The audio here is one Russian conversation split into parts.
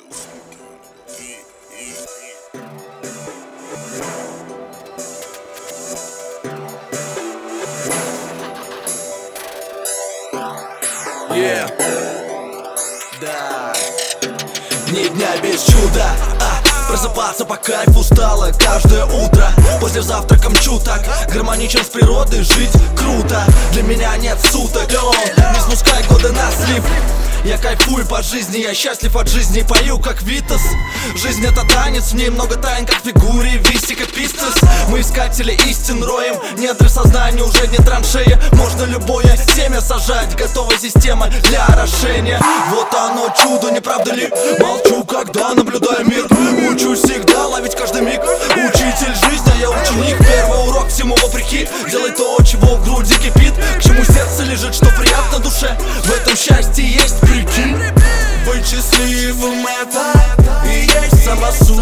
Да. Ни дня без чуда, просыпаться по кайфу стало каждое утро. После завтрака мчу так, гармоничен с природой, жить круто. Для меня нет суток, не спускай годы на слив. Я кайфую по жизни, я счастлив от жизни, пою как Витас. Жизнь это танец, в ней много тайн, как в фигуре Вистика Пистас. Мы искатели истин роем, недры сознания уже не траншея. Можно любое семя сажать, готовая система для орошения. Вот оно чудо, не правда ли? Молчу, когда наблюдаю мир. Учусь всегда ловить каждый миг. Учитель жизни, а я ученик. Первый урок всему вопреки. Делай то, чего в груди кипит. К чему сердце лежит, что приятно душе. В этом счастье есть прикинь. Быть счастливым это и есть сама суть.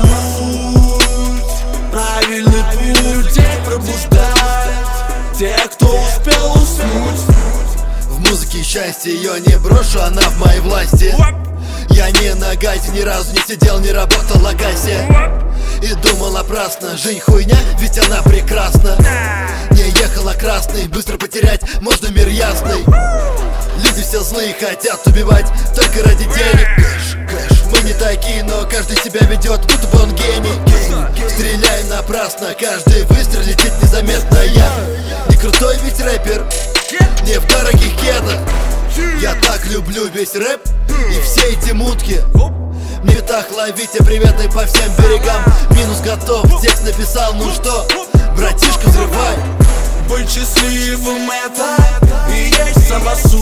Правильный путь людей пробуждает тех, кто успел уснуть. В музыке счастье, ее не брошу, она в моей власти. Я не на газе, ни разу не сидел, не работал на кассе. И думал напрасно, жизнь хуйня, ведь она прекрасна. Не ехал на красный, быстро потерять можно мир ясный. Люди все злые, хотят убивать только ради денег. Кэш, мы не такие, но каждый себя ведет, будто бы он гений. Стреляем напрасно, каждый выстрел летит незаметно. Я не крутой ведь рэпер, не в дорогих кедах. Я так люблю весь рэп и все эти мутки. Мне так ловите приветы по всем берегам. Минус готов, текст написал, ну что, братишка, взрывай. Быть счастливым это и есть сама суть.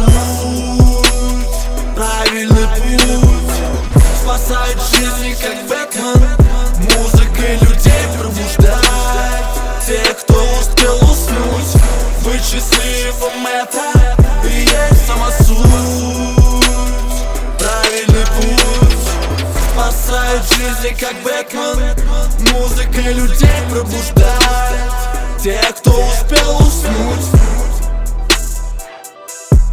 Правильный путь спасает жизни, как Бэтмен. Музыкой людей пробуждает тех, кто успел уснуть. Быть счастливым это и есть сама суть. Правильный путь спасает жизни, как Бэтмен. Музыкой людей пробуждает тех, кто успел уснуть.